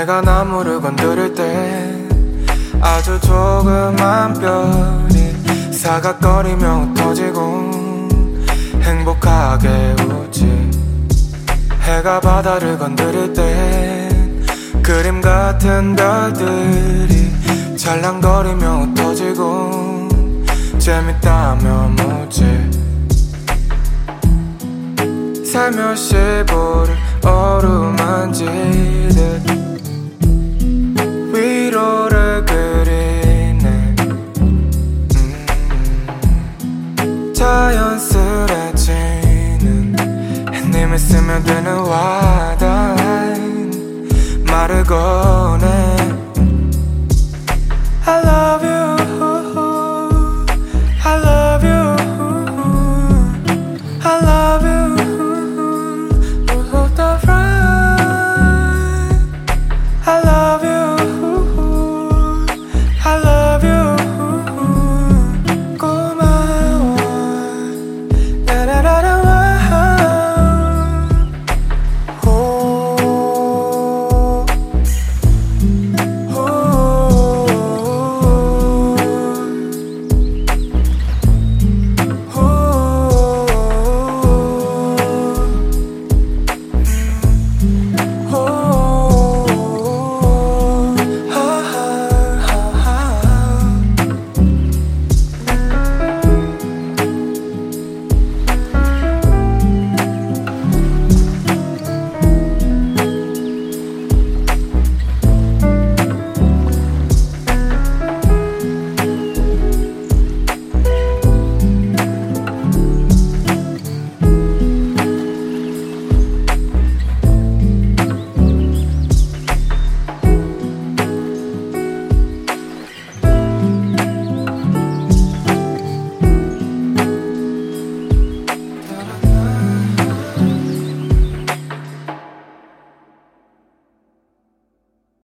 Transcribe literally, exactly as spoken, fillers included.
해가 나무를 건드릴 때 아주 조그만 별이 사각거리며 흩어지고 행복하게 웃지. 해가 바다를 건드릴 때 그림 같은 별들이 찰랑거리며 흩어지고 재밌다며 묻지. 살며시 볼을 어루만지듯 위로를 그리네. 음, 자연스레지는 햇님을 스며드는 와